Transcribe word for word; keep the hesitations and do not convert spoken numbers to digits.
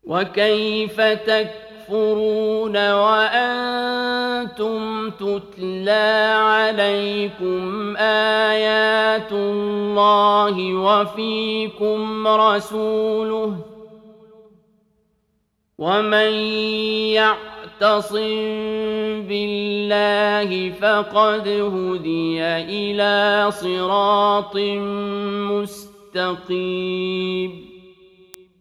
وكيف تكفرون وأنتم تتلى عليكم آيات الله وفيكم رسوله ومن يعتصم بالله فقد هدي إلى صراط مستقيم